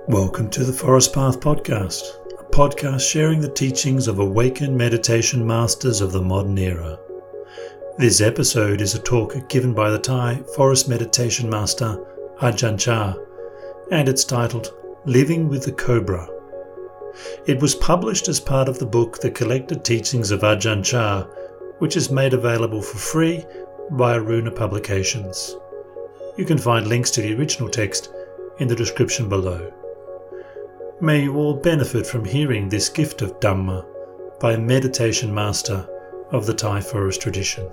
Welcome to the Forest Path Podcast, a podcast sharing the teachings of awakened meditation masters of the modern era. This episode is a talk given by the Thai forest meditation master Ajahn Chah, and it's titled Living with the Cobra. It was published as part of the book The Collected Teachings of Ajahn Chah, which is made available for free via Runa Publications. You can find links to the original text in the description below. May you all benefit from hearing this gift of Dhamma by a meditation master of the Thai forest tradition.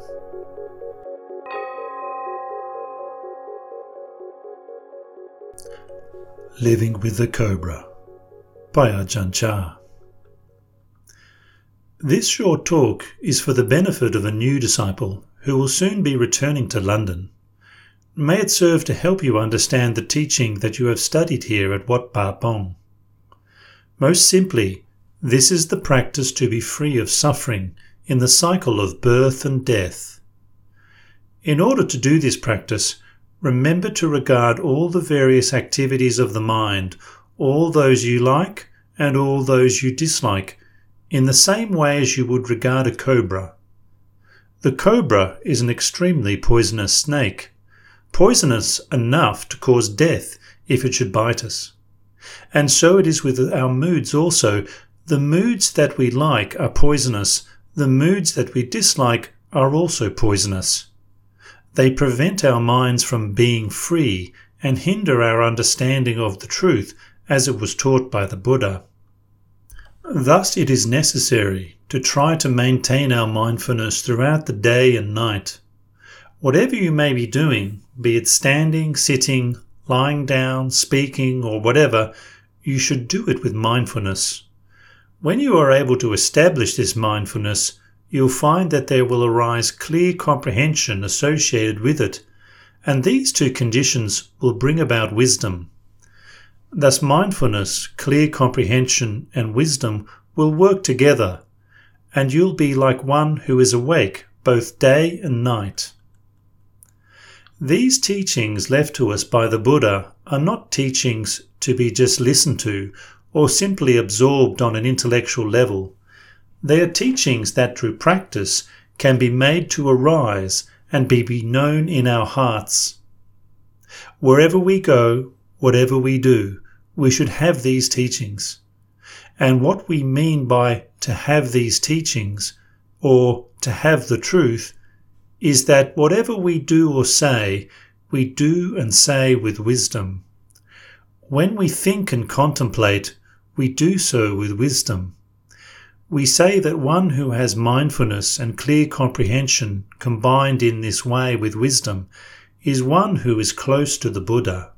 Living with the Cobra by Ajahn Chah. This short talk is for the benefit of a new disciple who will soon be returning to London. May it serve to help you understand the teaching that you have studied here at Wat Pa Pong. Most simply, this is the practice to be free of suffering in the cycle of birth and death. In order to do this practice, remember to regard all the various activities of the mind, all those you like and all those you dislike, in the same way as you would regard a cobra. The cobra is an extremely poisonous snake, poisonous enough to cause death if it should bite us. And so it is with our moods also. The moods that we like are poisonous. The moods that we dislike are also poisonous. They prevent our minds from being free and hinder our understanding of the truth as it was taught by the Buddha. Thus it is necessary to try to maintain our mindfulness throughout the day and night. Whatever you may be doing, be it standing, sitting, lying down, speaking, or whatever, you should do it with mindfulness. When you are able to establish this mindfulness, you'll find that there will arise clear comprehension associated with it, and these two conditions will bring about wisdom. Thus mindfulness, clear comprehension, and wisdom will work together, and you'll be like one who is awake both day and night. These teachings left to us by the Buddha are not teachings to be just listened to or simply absorbed on an intellectual level. They are teachings that through practice can be made to arise and be known in our hearts. Wherever we go, whatever we do, we should have these teachings. And what we mean by to have these teachings, or to have the truth, is that whatever we do or say, we do and say with wisdom. When we think and contemplate, we do so with wisdom. We say that one who has mindfulness and clear comprehension combined in this way with wisdom is one who is close to the Buddha.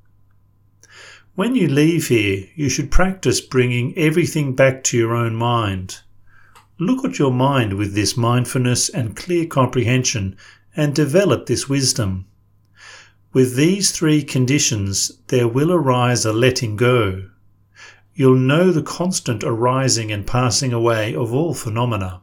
When you leave here, you should practice bringing everything back to your own mind. Look at your mind with this mindfulness and clear comprehension and develop this wisdom. With these three conditions, there will arise a letting go. You'll know the constant arising and passing away of all phenomena.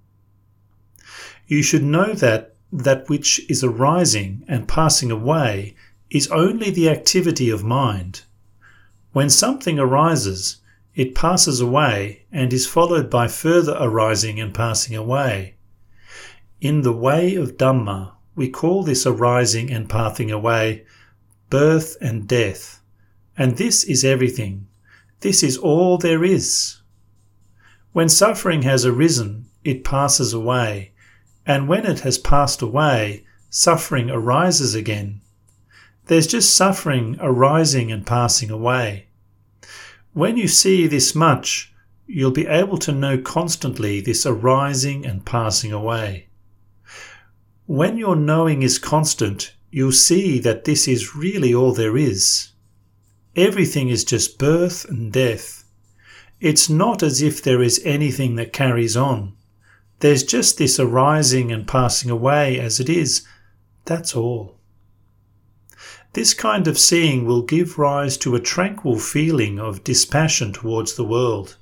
You should know that which is arising and passing away is only the activity of mind. When something arises, it passes away and is followed by further arising and passing away. In the way of Dhamma, we call this arising and passing away birth and death. And this is everything. This is all there is. When suffering has arisen, it passes away. And when it has passed away, suffering arises again. There's just suffering arising and passing away. When you see this much, you'll be able to know constantly this arising and passing away. When your knowing is constant, you'll see that this is really all there is. Everything is just birth and death. It's not as if there is anything that carries on. There's just this arising and passing away as it is. That's all. This kind of seeing will give rise to a tranquil feeling of dispassion towards the world.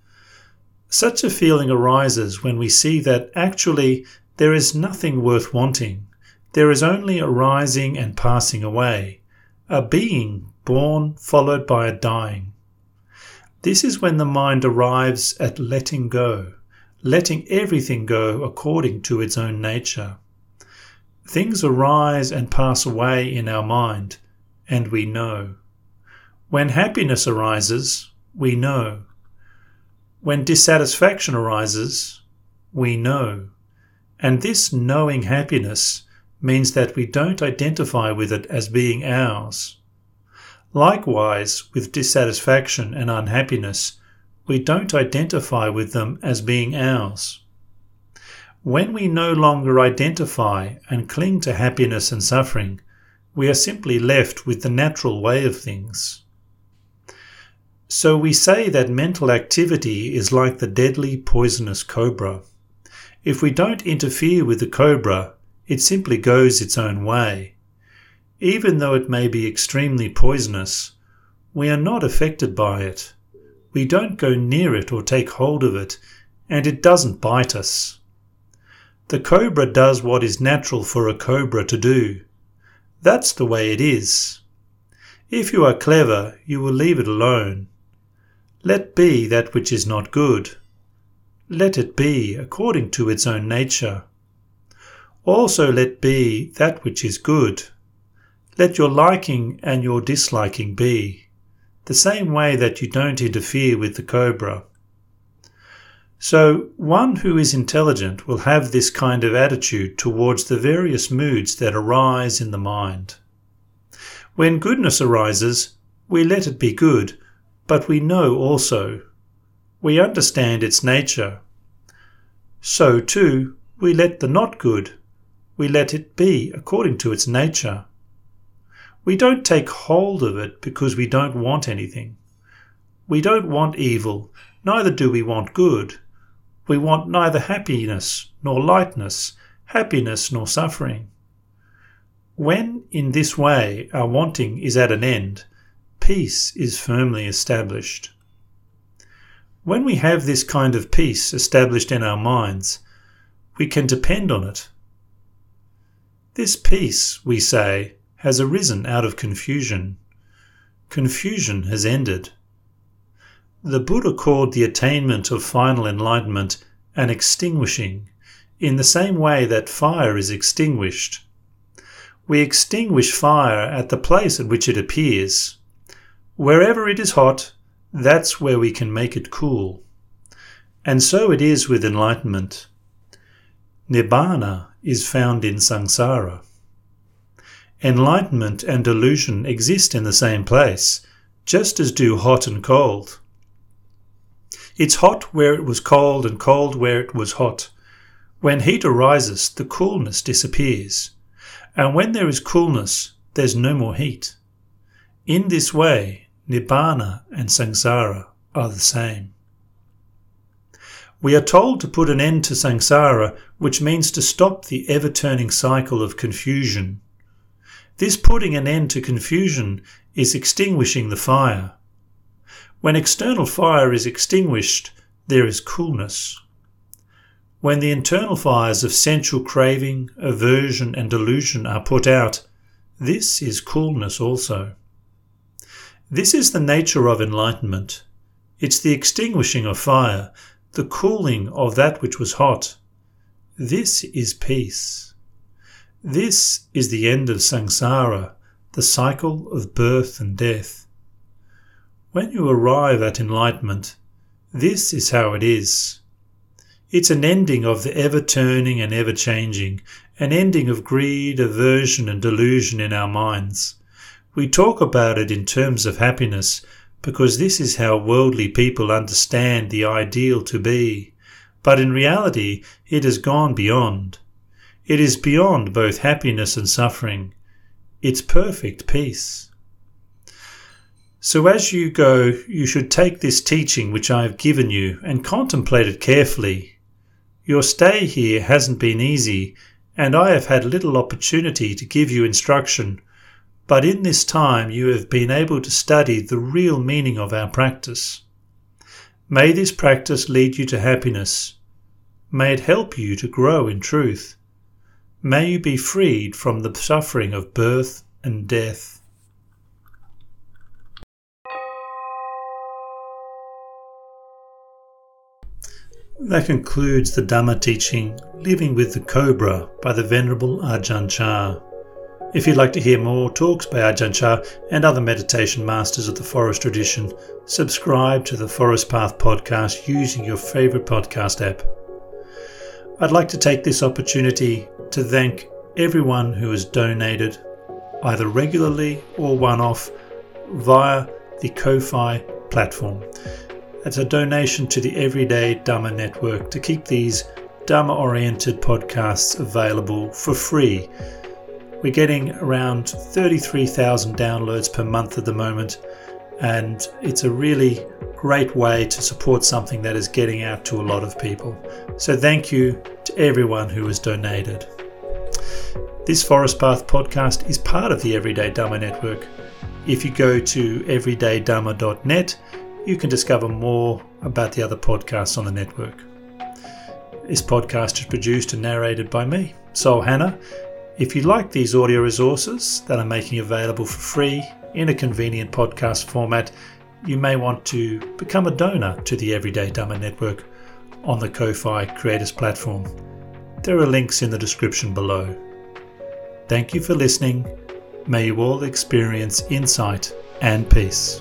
Such a feeling arises when we see that actually there is nothing worth wanting. There is only arising and passing away, a being born followed by a dying. This is when the mind arrives at letting go, letting everything go according to its own nature. Things arise and pass away in our mind, and we know. When happiness arises, we know. When dissatisfaction arises, we know. And this knowing happiness means that we don't identify with it as being ours. Likewise, with dissatisfaction and unhappiness, we don't identify with them as being ours. When we no longer identify and cling to happiness and suffering, we are simply left with the natural way of things. So we say that mental activity is like the deadly poisonous cobra. If we don't interfere with the cobra, it simply goes its own way. Even though it may be extremely poisonous, we are not affected by it. We don't go near it or take hold of it, and it doesn't bite us. The cobra does what is natural for a cobra to do. That's the way it is. If you are clever, you will leave it alone. Let be that which is not good. Let it be according to its own nature. Also let be that which is good. Let your liking and your disliking be, the same way that you don't interfere with the cobra. So one who is intelligent will have this kind of attitude towards the various moods that arise in the mind. When goodness arises, we let it be good, but we know also. We understand its nature. So too, we let the not good. We let it be according to its nature. We don't take hold of it because we don't want anything. We don't want evil, neither do we want good. We want neither happiness nor lightness, happiness nor suffering. When in this way our wanting is at an end, peace is firmly established. When we have this kind of peace established in our minds, we can depend on it. This peace, we say, has arisen out of confusion. Confusion has ended. The Buddha called the attainment of final enlightenment an extinguishing, in the same way that fire is extinguished. We extinguish fire at the place at which it appears. Wherever it is hot, that's where we can make it cool. And so it is with enlightenment. Nibbana is found in samsara. Enlightenment and delusion exist in the same place, just as do hot and cold. It's hot where it was cold and cold where it was hot. When heat arises, the coolness disappears. And when there is coolness, there's no more heat. In this way, Nibbana and samsara are the same. We are told to put an end to samsara, which means to stop the ever-turning cycle of confusion. This putting an end to confusion is extinguishing the fire. When external fire is extinguished, there is coolness. When the internal fires of sensual craving, aversion and delusion are put out, this is coolness also. This is the nature of enlightenment. It's the extinguishing of fire, the cooling of that which was hot. This is peace. This is the end of samsara, the cycle of birth and death. When you arrive at enlightenment, this is how it is. It's an ending of the ever-turning and ever-changing, an ending of greed, aversion and delusion in our minds. We talk about it in terms of happiness because this is how worldly people understand the ideal to be, but in reality it has gone beyond. It is beyond both happiness and suffering. It's perfect peace. So as you go, you should take this teaching which I have given you and contemplate it carefully. Your stay here hasn't been easy, and I have had little opportunity to give you instruction, but in this time you have been able to study the real meaning of our practice. May this practice lead you to happiness. May it help you to grow in truth. May you be freed from the suffering of birth and death. That concludes the Dhamma teaching Living with the Cobra by the Venerable Ajahn Chah. If you'd like to hear more talks by Ajahn Chah and other meditation masters of the forest tradition, subscribe to the Forest Path podcast using your favourite podcast app. I'd like to take this opportunity to thank everyone who has donated, either regularly or one-off, via the Ko-Fi platform. It's a donation to the Everyday Dhamma Network to keep these Dhamma-oriented podcasts available for free. We're getting around 33,000 downloads per month at the moment, and it's a really great way to support something that is getting out to a lot of people. So thank you to everyone who has donated. This Forest Path podcast is part of the Everyday Dhamma Network. If you go to everydaydhamma.net, you can discover more about the other podcasts on the network. This podcast is produced and narrated by me, Sol Hanna. If you like these audio resources that I'm making available for free in a convenient podcast format, you may want to become a donor to the Everyday Dhamma Network on the Ko-Fi Creators platform. There are links in the description below. Thank you for listening. May you all experience insight and peace.